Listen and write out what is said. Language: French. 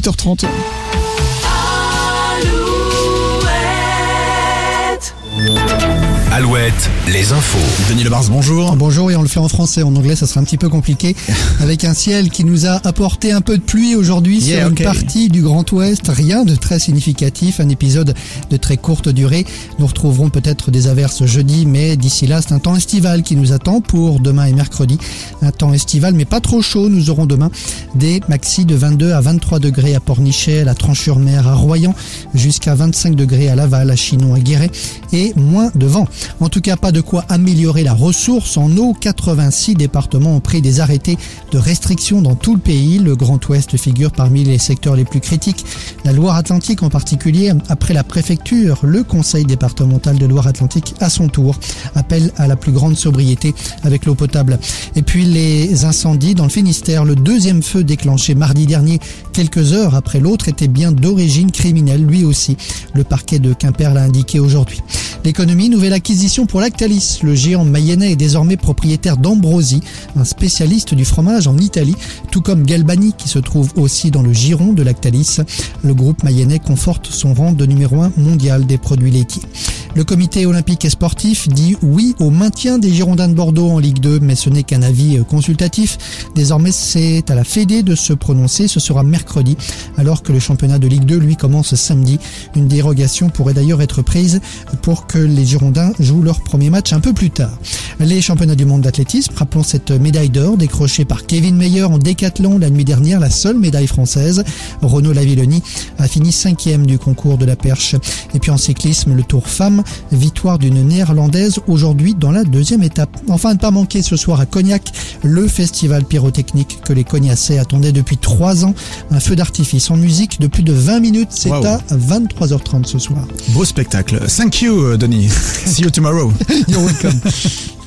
8h30. Alouette, les infos. Denis Lebars, bonjour. Bonjour, et on le fait en français. En anglais, ça sera un petit peu compliqué. Avec un ciel qui nous a apporté un peu de pluie aujourd'hui sur une partie du Grand Ouest. Rien de très significatif. Un épisode de très courte durée. Nous retrouverons peut-être des averses jeudi, mais d'ici là, c'est un temps estival qui nous attend pour demain et mercredi. Un temps estival, mais pas trop chaud. Nous aurons demain des maxis de 22 à 23 degrés à Pornichet, à la Tranche-sur-Mer, à Royan, jusqu'à 25 degrés à Laval, à Chinon, à Guéret, et moins de vent. En tout cas, pas de quoi améliorer la ressource en eau. 86 départements ont pris des arrêtés de restriction dans tout le pays. Le Grand Ouest figure parmi les secteurs les plus critiques. La Loire-Atlantique en particulier, après la préfecture, le Conseil départemental de Loire-Atlantique, à son tour, appelle à la plus grande sobriété avec l'eau potable. Et puis les incendies dans le Finistère. Le deuxième feu déclenché mardi dernier, quelques heures après l'autre, était bien d'origine criminelle, lui aussi. Le parquet de Quimper l'a indiqué aujourd'hui. L'économie, nouvelle acquisition pour Lactalis. Le géant mayennais est désormais propriétaire d'Ambrosi, un spécialiste du fromage en Italie, tout comme Galbani qui se trouve aussi dans le giron de Lactalis. Le groupe mayennais conforte son rang de numéro 1 mondial des produits laitiers. Le comité olympique et sportif dit oui au maintien des Girondins de Bordeaux en Ligue 2, mais ce n'est qu'un avis consultatif. Désormais, c'est à la Fédé de se prononcer. Ce sera mercredi, alors que le championnat de Ligue 2, lui, commence samedi. Une dérogation pourrait d'ailleurs être prise pour que les Girondins jouent leur premier match un peu plus tard. Les championnats du monde d'athlétisme, rappelons cette médaille d'or décrochée par Kevin Mayer en décathlon la nuit dernière, la seule médaille française. Renaud Lavilloni a fini 5e du concours de la perche. Et puis en cyclisme, le Tour Femmes, victoire d'une néerlandaise aujourd'hui dans la deuxième étape. Enfin, à ne pas manquer ce soir à Cognac, le festival pyrotechnique que les Cognacais attendaient depuis 3 ans. Un feu d'artifice en musique de plus de 20 minutes, c'est à 23h30 ce soir. Beau spectacle. Thank you, Denis. See you tomorrow. You're welcome.